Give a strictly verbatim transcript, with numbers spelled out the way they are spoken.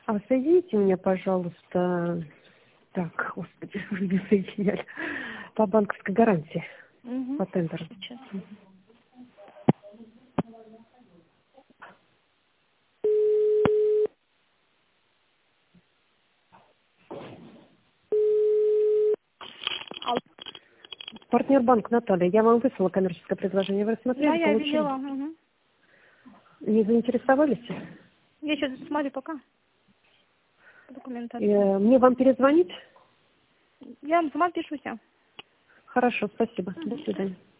А соедините меня, пожалуйста, так, господи, вы не соединяли, по банковской гарантии, Угу. по тендеру. Сейчас. Партнер банк Наталья, я вам выслала коммерческое предложение, вы рассмотрели, Да, я получили? видела. Угу. Не заинтересовались? Я сейчас смотрю пока. Документация. Э, Мне вам перезвонить? Я сама пишусь. Хорошо, спасибо. До Угу. свидания.